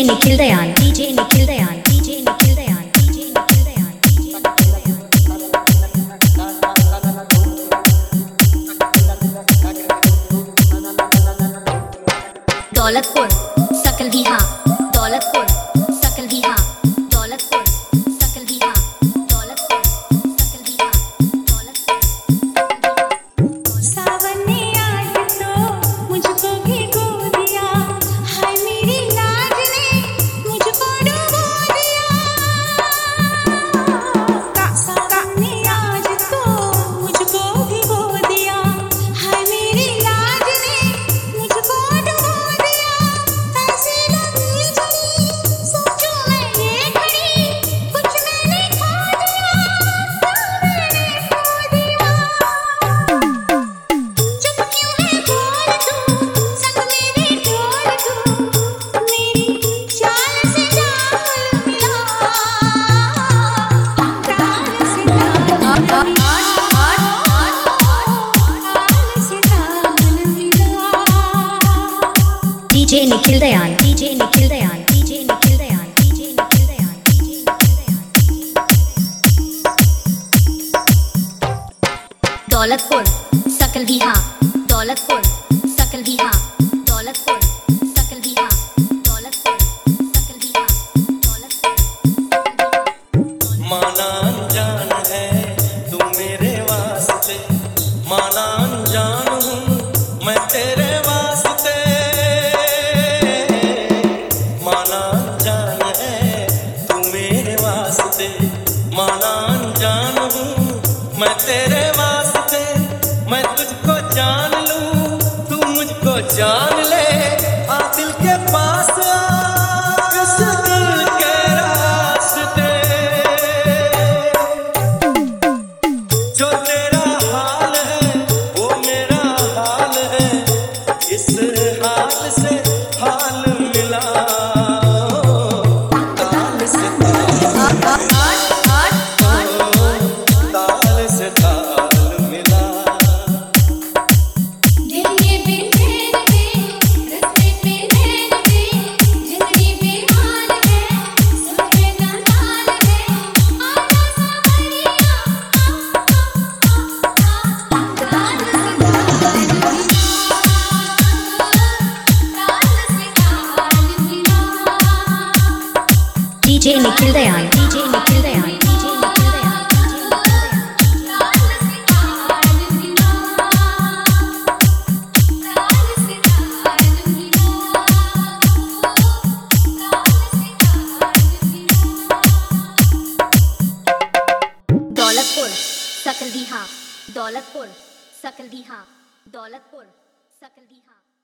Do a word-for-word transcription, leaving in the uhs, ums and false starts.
DJ Nikhil Dayan DJ Nikhil Dayan DJ Nikhil Dayan DJ Nikhil Dayan Daulatpur सकल बिहा दौलतपुर सकल बिहा दौलतपुर सकल बिहा दौलतपुर सकल बिहा दौलतपुर सावन ने आज तो मुझको भिगो दिया, हाय मेरी लाज ने मुझको डुबो दिया। सावन ने आज तो मुझको भिगो दिया, हाय मेरी लाज ने मुझको डुबो दिया। ऐसी लगी झड़ी सोचूं मैं ये घड़ी, कुछ मैंने खो दिया, क्या मैंने खो दिया। चुप क्यों है बोल तू, संग मेरे ढोल तू, मेरी चाल से चाल मिला, ताल से ताल मिला, ताल से ताल मिला। DJ Nikhil Dayan DJ Nikhil Dayan DJ Nikhil Dayan DJ Nikhil Dayan DJ Nikhil Dayan Daulatpur सकल बिहा दौलतपुर सकल बिहा दौलतपुर सकल बिहा दौलतपुर सकल बिहा दौलतपुर माना अनजान है तू मेरे वास्ते, माना अनजान हूँ मैं तेरे वास्ते। माना अनजान है तू मेरे वास्ते, माना अनजान हूँ मैं तेरे वास्ते। मैं तुझको जान लूँ तू मुझको जान ले, आ दिल के पास आ इस दिल के रास्ते। जो तेरा हाल है वो मेरा हाल है, इस हाल से हाल मिला, ताल से ताल ताल से ताल मिला। दिल ये बेचैन है, रस्ते पे नैन है, जिंदगी बेहाल है, सुन के नादान है, आजा सावरिया, ताल से ताल मिला, ताल से ताल मिला। DJ Nikhil Dayan DJ Nikhil Dayan DJ Nikhil Dayan ताल से ताल मिला, ताल से ताल मिला, ताल से ताल मिला। दौलतपुर सकल बिहा दौलतपुर सकल बिहा दौलतपुर सकल बिहा।